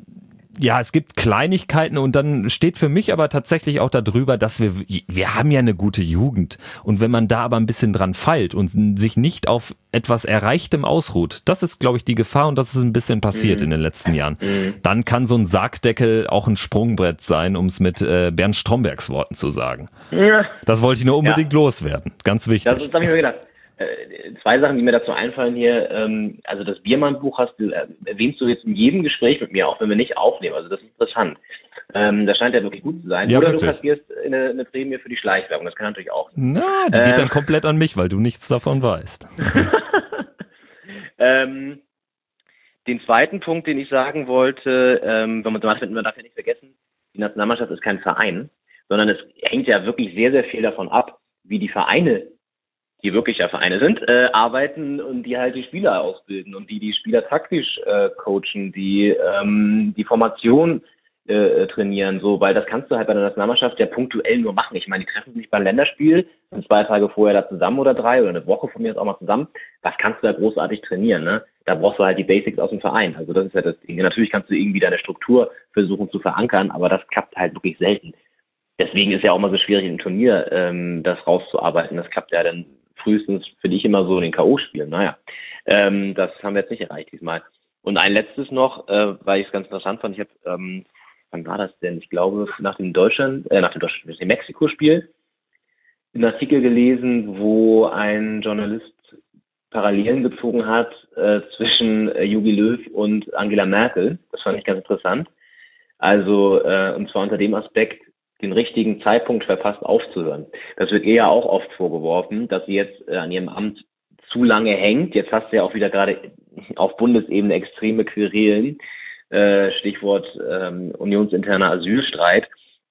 A: ja, es gibt Kleinigkeiten und dann steht für mich aber tatsächlich auch darüber, dass wir, wir haben ja eine gute Jugend und wenn man da aber ein bisschen dran feilt und sich nicht auf etwas Erreichtem ausruht, das ist, glaube ich, die Gefahr und das ist ein bisschen passiert mhm. in den letzten Jahren. Mhm. Dann kann so ein Sargdeckel auch ein Sprungbrett sein, um es mit äh, Bernd Strombergs Worten zu sagen. Ja. Das wollte ich nur unbedingt ja. loswerden. Ganz wichtig.
E: Das, das habe ich mir gedacht. Äh, zwei Sachen, die mir dazu einfallen hier. Ähm, also das Biermann-Buch hast du, äh, erwähnst du jetzt in jedem Gespräch mit mir, auch wenn wir nicht aufnehmen. Also das ist interessant. Ähm, das scheint ja wirklich gut zu sein.
A: Ja,
E: Oder
A: wirklich.
E: du kassierst eine, eine Prämie für die Schleichwerbung. Das kann natürlich auch sein.
A: Na, die ähm, geht dann komplett an mich, weil du nichts davon weißt.
E: ähm, den zweiten Punkt, den ich sagen wollte, ähm, wenn man, man darf ja nicht vergessen, die Nationalmannschaft ist kein Verein, sondern es hängt ja wirklich sehr, sehr viel davon ab, wie die Vereine, die wirklich ja Vereine sind, äh, arbeiten und die halt die Spieler ausbilden und die die Spieler taktisch äh, coachen, die ähm, die Formation äh, trainieren, so, weil das kannst du halt bei der Nationalmannschaft ja punktuell nur machen. Ich meine, die treffen sich beim Länderspiel, sind zwei Tage vorher da zusammen oder drei oder eine Woche von mir jetzt auch mal zusammen. Das kannst du da großartig trainieren, ne? Da brauchst du halt die Basics aus dem Verein. Also das ist ja das Ding. Natürlich kannst du irgendwie deine Struktur versuchen zu verankern, aber das klappt halt wirklich selten. Deswegen ist ja auch mal so schwierig im Turnier, ähm, das rauszuarbeiten. Das klappt ja dann frühestens für dich immer so in den K O-Spielen. Naja, ähm, das haben wir jetzt nicht erreicht diesmal. Und ein letztes noch, äh, weil ich es ganz interessant fand. Ich habe, ähm, wann war das denn? Ich glaube, nach dem Deutschland, äh, nach dem Deutschland, dem Mexiko-Spiel, einen Artikel gelesen, wo ein Journalist Parallelen gezogen hat äh, zwischen äh, Jogi Löw und Angela Merkel. Das fand ich ganz interessant. Also, äh, und zwar unter dem Aspekt, den richtigen Zeitpunkt verpasst aufzuhören. Das wird ihr ja auch oft vorgeworfen, dass sie jetzt äh, an ihrem Amt zu lange hängt. Jetzt hast du ja auch wieder gerade auf Bundesebene extreme Querelen, äh, Stichwort ähm, unionsinterner Asylstreit.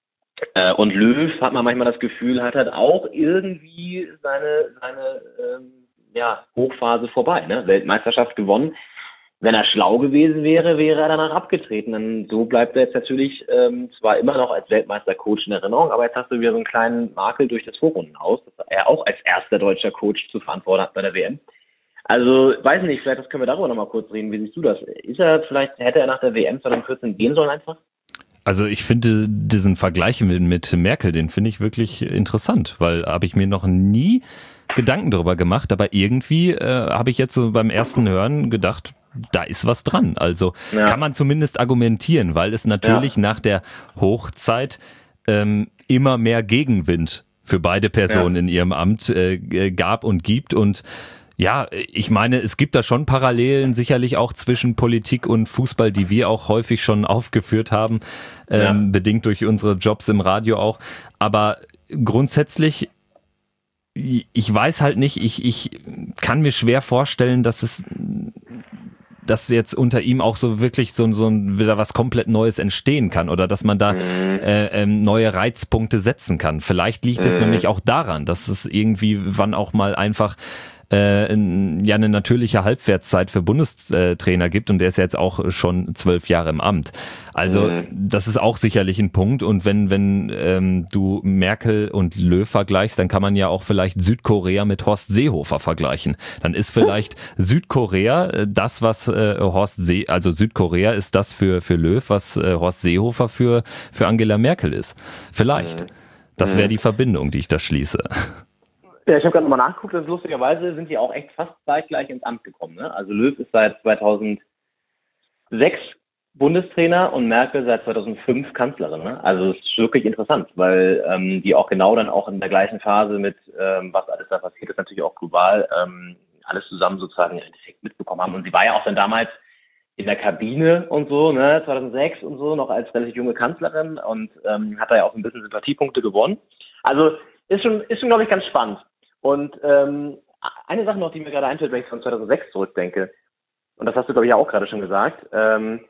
E: Äh, und Löw, hat man manchmal das Gefühl, hat halt auch irgendwie seine seine ähm, ja, Hochphase vorbei. Ne? Weltmeisterschaft gewonnen. Wenn er schlau gewesen wäre, wäre er danach abgetreten. Dann so bleibt er jetzt natürlich ähm, zwar immer noch als Weltmeister-Coach in Erinnerung, aber jetzt hast du wieder so einen kleinen Makel durch das Vorrundenhaus, dass er auch als erster deutscher Coach zu verantworten hat bei der W M. Also, weiß nicht, vielleicht das können wir darüber nochmal kurz reden. Wie siehst du das? Ist er vielleicht, hätte er nach der W M zwanzig vierzehn gehen sollen einfach?
A: Also ich finde diesen Vergleich mit, mit Merkel, den finde ich wirklich interessant, weil habe ich mir noch nie Gedanken darüber gemacht, aber irgendwie äh, habe ich jetzt so beim ersten Hören gedacht, da ist was dran. Also ja. Kann man zumindest argumentieren, weil es natürlich ja. nach der Hochzeit ähm, immer mehr Gegenwind für beide Personen ja. in ihrem Amt äh, gab und gibt. Und ja, ich meine, es gibt da schon Parallelen sicherlich auch zwischen Politik und Fußball, die wir auch häufig schon aufgeführt haben, ähm, ja. bedingt durch unsere Jobs im Radio auch. Aber grundsätzlich, ich weiß halt nicht, ich, ich kann mir schwer vorstellen, dass es dass jetzt unter ihm auch so wirklich so, so ein, wieder was komplett Neues entstehen kann oder dass man da mhm. äh, ähm, neue Reizpunkte setzen kann. Vielleicht liegt es mhm. nämlich auch daran, dass es irgendwie wann auch mal einfach äh, ja eine natürliche Halbwertszeit für Bundestrainer gibt und der ist ja jetzt auch schon zwölf Jahre im Amt. Also mhm. das ist auch sicherlich ein Punkt und wenn, wenn ähm, du Merkel und Löw vergleichst, dann kann man ja auch vielleicht Südkorea mit Horst Seehofer vergleichen. Dann ist vielleicht Südkorea das, was äh, Horst See, also Südkorea ist das für, für Löw, was äh, Horst Seehofer für, für Angela Merkel ist. Vielleicht. Mhm. Das wäre die Verbindung, die ich da schließe.
E: Ja, ich habe gerade nochmal nachgeguckt, dass lustigerweise sind die auch echt fast zeitgleich ins Amt gekommen. Ne? Also Löw ist seit zweitausendsechs Bundestrainer und Merkel seit zweitausendfünf Kanzlerin. Ne? Also es ist wirklich interessant, weil ähm, die auch genau dann auch in der gleichen Phase mit, ähm, was alles da passiert ist, natürlich auch global, ähm, alles zusammen sozusagen im Endeffekt mitbekommen haben. Und sie war ja auch dann damals in der Kabine und so, ne, zweitausendsechs und so, noch als relativ junge Kanzlerin und ähm, hat da ja auch ein bisschen Sympathiepunkte gewonnen. Also ist schon, ist schon, glaube ich, ganz spannend. Und ähm, eine Sache noch, die mir gerade einfällt, wenn ich von zweitausendsechs zurückdenke, und das hast du, glaube ich, ja auch gerade schon gesagt, ähm,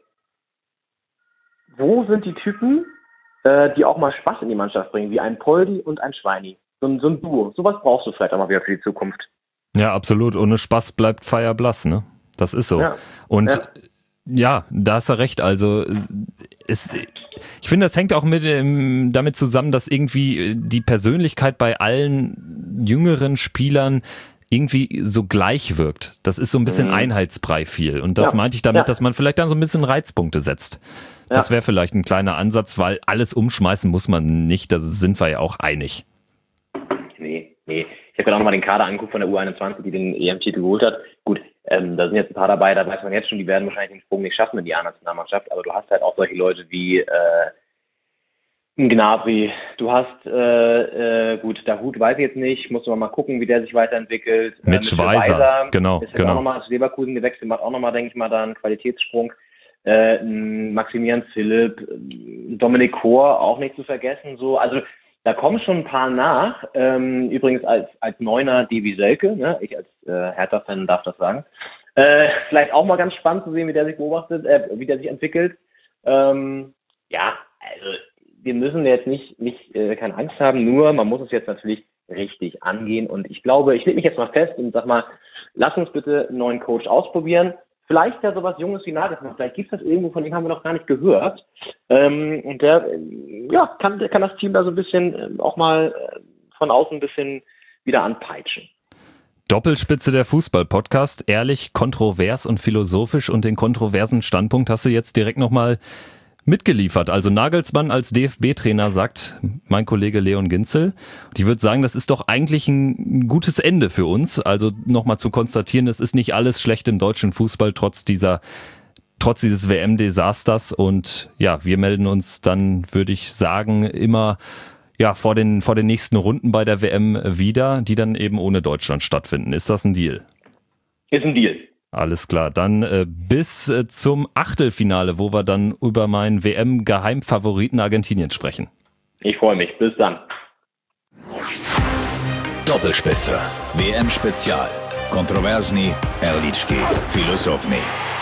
E: wo sind die Typen, äh, die auch mal Spaß in die Mannschaft bringen, wie ein Poldi und ein Schweini? So ein, so ein Duo. Sowas brauchst du vielleicht auch mal wieder für die Zukunft.
A: Ja, absolut. Ohne Spaß bleibt Feier blass, ne? Das ist so. Ja. Und ja. Ja, da hast du recht. Also es, ich finde, das hängt auch mit ähm, damit zusammen, dass irgendwie die Persönlichkeit bei allen jüngeren Spielern irgendwie so gleich wirkt. Das ist so ein bisschen mhm. Einheitsbrei viel. Und das ja. meinte ich damit, ja. dass man vielleicht dann so ein bisschen Reizpunkte setzt. Das wäre vielleicht ein kleiner Ansatz, weil alles umschmeißen muss man nicht. Da sind wir ja auch einig.
E: Nee, nee. Ich habe gerade auch nochmal den Kader angeguckt von der U einundzwanzig, die den E M-Titel geholt hat. Gut, ähm, da sind jetzt ein paar dabei, da weiß man jetzt schon, die werden wahrscheinlich den Sprung nicht schaffen in die A-Nationalmannschaft, aber du hast halt auch solche Leute wie äh, Gnabry, du hast, äh, äh, gut, Dahoud weiß ich jetzt nicht, muss man mal gucken, wie der sich weiterentwickelt.
A: Mit, äh, mit Schweizer, Weiser, genau.
E: Ist
A: genau.
E: auch nochmal zu Leverkusen gewechselt, macht auch nochmal, denke ich mal, da einen Qualitätssprung. Äh, Maximilian Philipp, Dominik Kor, auch nicht zu vergessen, so, also da kommen schon ein paar nach. Ähm, übrigens als als Neuner Devi Selke, ne? Ich als äh, Hertha-Fan darf das sagen. Äh, vielleicht auch mal ganz spannend zu sehen, wie der sich beobachtet, äh, wie der sich entwickelt. Ähm, ja, also wir müssen jetzt nicht nicht äh, keine Angst haben, nur man muss es jetzt natürlich richtig angehen. Und ich glaube, ich leg mich jetzt mal fest und sag mal, lass uns bitte einen neuen Coach ausprobieren. Vielleicht ja sowas Junges wie Nagelsmann. Vielleicht gibt es das irgendwo, von dem haben wir noch gar nicht gehört. Ähm, und der, ja, kann, der kann das Team da so ein bisschen auch mal von außen ein bisschen wieder anpeitschen.
A: Doppelspitze der Fußball-Podcast. Ehrlich, kontrovers und philosophisch. Und den kontroversen Standpunkt hast du jetzt direkt nochmal mitgeliefert. Also Nagelsmann als D F B-Trainer, sagt mein Kollege Leon Ginzel. Und ich würde sagen, das ist doch eigentlich ein gutes Ende für uns. Also nochmal zu konstatieren, es ist nicht alles schlecht im deutschen Fußball, trotz dieser, trotz dieses W M-Desasters. Und ja, wir melden uns dann, würde ich sagen, immer ja vor den, vor den nächsten Runden bei der W M wieder, die dann eben ohne Deutschland stattfinden. Ist das ein Deal?
E: Ist ein Deal.
A: Alles klar, dann äh, bis äh, zum Achtelfinale, wo wir dann über meinen W M-Geheimfavoriten Argentinien sprechen.
E: Ich freue mich, bis dann.
D: Doppelspitze, W M-Spezial. Kontroversni, Erlički, Filosofni.